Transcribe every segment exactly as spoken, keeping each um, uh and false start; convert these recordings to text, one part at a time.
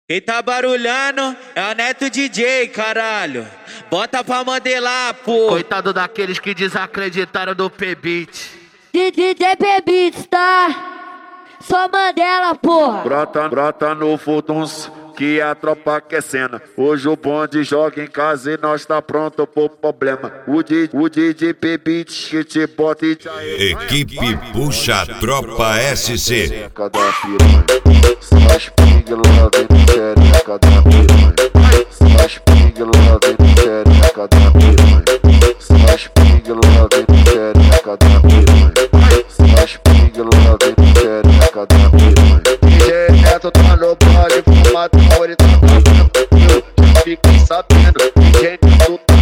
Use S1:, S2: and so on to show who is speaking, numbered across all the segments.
S1: Quem tá barulhando é o Neto D J, caralho. Bota pra modelar, pô.
S2: Coitado daqueles que desacreditaram do P-Beat.
S3: D J P-Beat, tá? Só Mandela, porra.
S4: Brota, brota no Fuduns, que a tropa aquecendo. Hoje o bonde joga em casa e nós tá pronto pro problema. O D J P-Beat que te bota e te...
S5: Equipe Puxa Tropa S C.
S4: Cada piranha, slash ping love no xereca da piranha. Slash ping love no xereca da piranha. Slash ping love no xereca da piranha. Slash ping love no xereca da piranha. D J Neto tá no baile, fumador e tá cantando. Já fiquei sabendo, D J Neto tá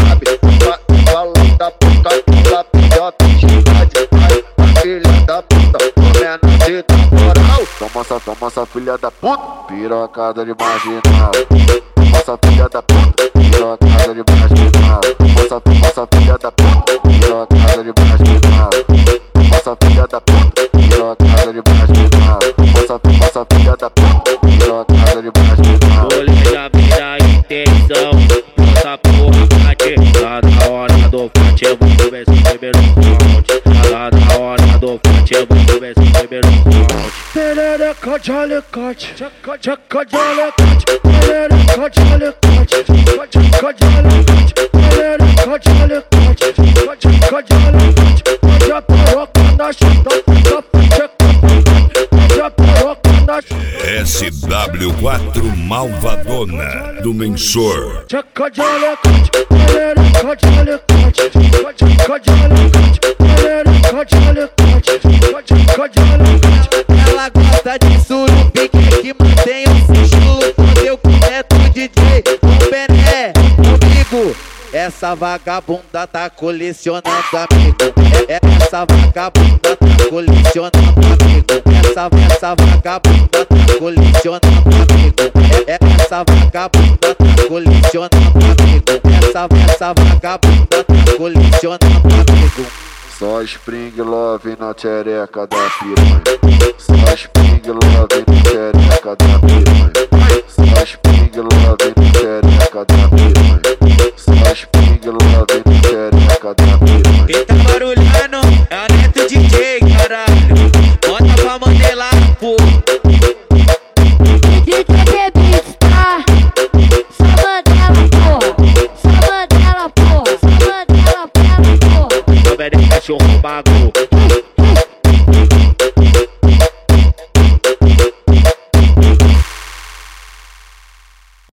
S4: sabe. Fala da puta, fala pilhota de idade. A filha da puta, comendo de moral. Toma essa, toma essa filha da puta, pirocada de marginal. Toma essa filha da puta, pirocada de marginal. Toma essa, toma essa filha da puta, pirocada de marginal. Toma essa filha da puta, pirocada de marginal. Toma essa, toma essa filha da puta, pirocada de marginal.
S1: Rolê da vida e intenção, essa porra bate. Lá na hora do forte, eu vou ver se primeiro round. Lá na hora do forte, eu vou ver se primeiro round.
S6: Perereca de alicate, tchaca tchaca de alicate. Perereca de alicate, tchaca tchaca de alicate. Perereca de alicate, tchaca tchaca de alicate. Pode a piroca na chata, fica tchaca. Pode a piroca na chata.
S5: S W quatro Malvadona do Mensor.
S6: Tchaca de alicate, perereca de alicate. Tchaca tchaca de alicate. Perereca de alicate, tchaca tchaca de alicate.
S1: Ela gosta de surupique que mantém o sigilo. Fodeu com o Neto D J, com o Bené, comigo. Essa vagabunda tá colecionando amigo. É, essa vagabunda tá colecionando amigo. Essa, essa vagabunda tá colecionando amigo. É, essa vagabunda tá colecionando amigo. Essa, essa vagabunda tá colecionando amigo.
S4: Só Spring Love na xereca da piranha. Só Spring Love na xereca da piranha. Só Spring Love na xereca da piranha. Só Spring Love na xereca da piranha.
S1: Quem tá barulhando